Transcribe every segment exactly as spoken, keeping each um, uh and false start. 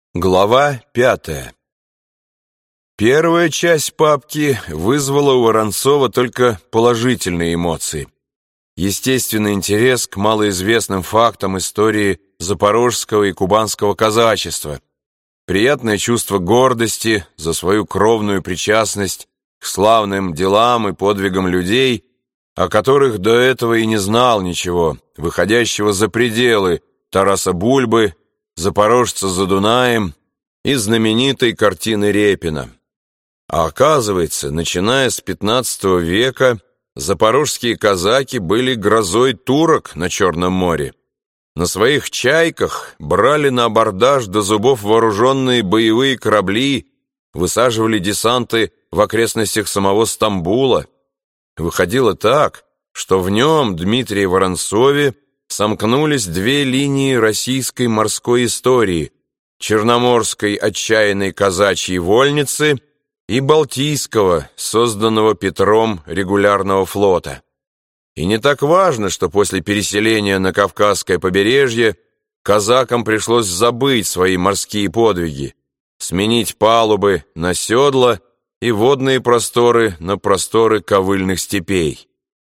Глава пятая. Первая часть папки вызвала у Воронцова только положительные эмоции. Естественный интерес к малоизвестным фактам истории запорожского и кубанского казачества, приятное чувство гордости за свою кровную причастность к славным делам и подвигам людей, о которых до этого и не знал ничего, выходящего за пределы Тараса Бульбы, «Запорожца за Дунаем» и знаменитой картины Репина. А оказывается, начиная с пятнадцатого века, запорожские казаки были грозой турок на Черном море. На своих «Чайках» брали на абордаж до зубов вооруженные боевые корабли, высаживали десанты в окрестностях самого Стамбула. Выходило так, что в нем, Дмитрии Воронцове, сомкнулись две линии российской морской истории: черноморской отчаянной казачьей вольницы и балтийского, созданного Петром регулярного флота. И не так важно, что после переселения на Кавказское побережье казакам пришлось забыть свои морские подвиги, сменить палубы на седла и водные просторы на просторы ковыльных степей.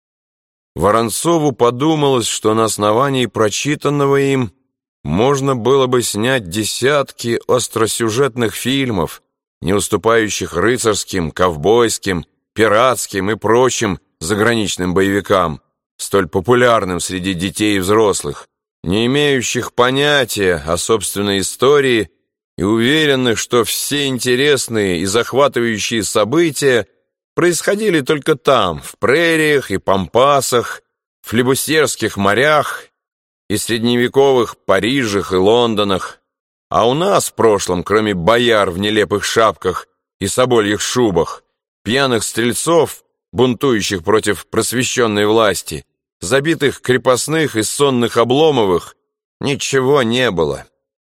Воронцову подумалось, что на основании прочитанного им можно было бы снять десятки остросюжетных фильмов, не уступающих рыцарским, ковбойским, пиратским и прочим заграничным боевикам, столь популярным среди детей и взрослых, не имеющих понятия о собственной истории и уверенных, что все интересные и захватывающие события происходили только там, в прериях и пампасах, в флебустерских морях и средневековых Парижах и Лондонах. А у нас в прошлом, кроме бояр в нелепых шапках и собольих шубах, пьяных стрельцов, бунтующих против просвещенной власти, забитых крепостных и сонных Обломовых, ничего не было.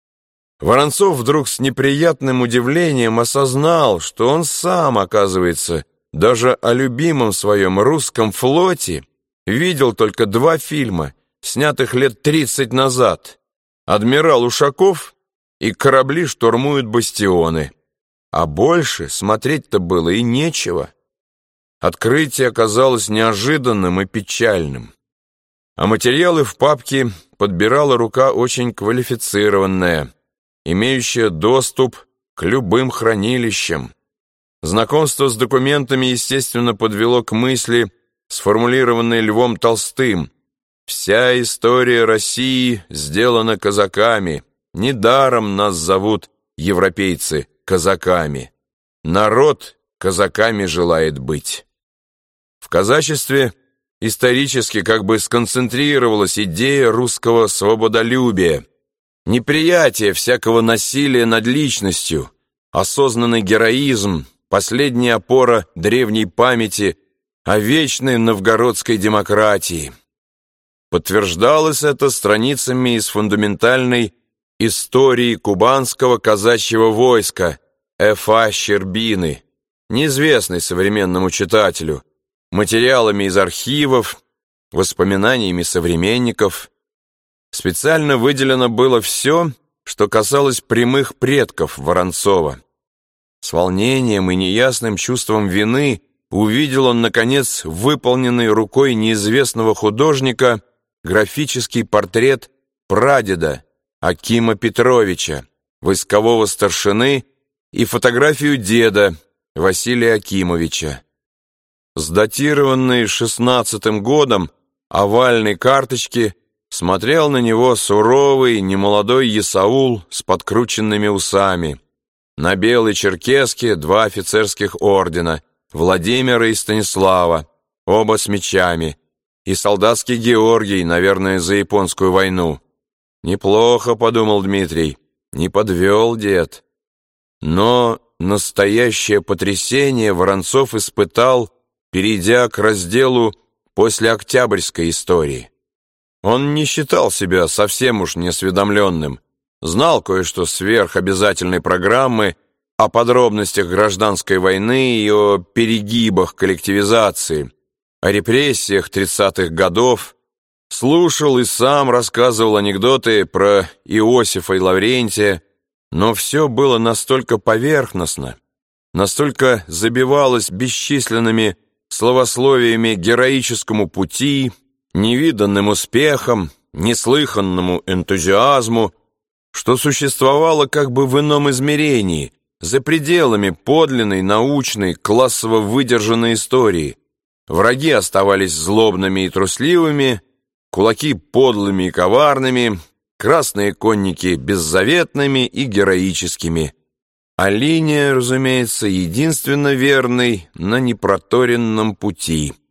Воронцов вдруг с неприятным удивлением осознал, что он сам, оказывается, даже о любимом своем русском флоте видел только два фильма, снятых лет тридцать назад: «Адмирал Ушаков» и «Корабли штурмуют бастионы». А больше смотреть-то было и нечего. Открытие оказалось неожиданным и печальным. А материалы в папке подбирала рука очень квалифицированная, имеющая доступ к любым хранилищам. Знакомство с документами, естественно, подвело к мысли, сформулированной Львом Толстым: «Вся история России сделана казаками. Недаром нас зовут европейцы казаками. Народ казаками желает быть». В казачестве исторически как бы сконцентрировалась идея русского свободолюбия, неприятие всякого насилия над личностью, осознанный героизм, последняя опора древней памяти о вечной новгородской демократии. Подтверждалось это страницами из фундаментальной истории кубанского казачьего войска Ф А Щербины, неизвестной современному читателю, материалами из архивов, воспоминаниями современников. Специально выделено было все, что касалось прямых предков Воронцова. С волнением и неясным чувством вины увидел он, наконец, выполненный рукой неизвестного художника графический портрет прадеда Акима Петровича, войскового старшины, и фотографию деда Василия Акимовича. С датированной шестнадцатым годом овальной карточки смотрел на него суровый немолодой есаул с подкрученными усами. На белой черкеске два офицерских ордена — Владимира и Станислава, оба с мечами, и солдатский Георгий, наверное, за японскую войну. «Неплохо», — подумал Дмитрий, — «не подвел дед». Но настоящее потрясение Воронцов испытал, перейдя к разделу после Октябрьской истории. Он не считал себя совсем уж неосведомленным, знал кое-что сверх обязательной программы о подробностях гражданской войны и о перегибах коллективизации, о репрессиях тридцатых годов, слушал и сам рассказывал анекдоты про Иосифа и Лаврентия, Но все было настолько поверхностно, настолько забивалось бесчисленными словословиями героическому пути, невиданным успехам, неслыханному энтузиазму, что существовало как бы в ином измерении, за пределами подлинной, научной, классово выдержанной истории. Враги оставались злобными и трусливыми, кулаки подлыми и коварными, красные конники беззаветными и героическими, а линия, разумеется, единственно верной на непроторенном пути.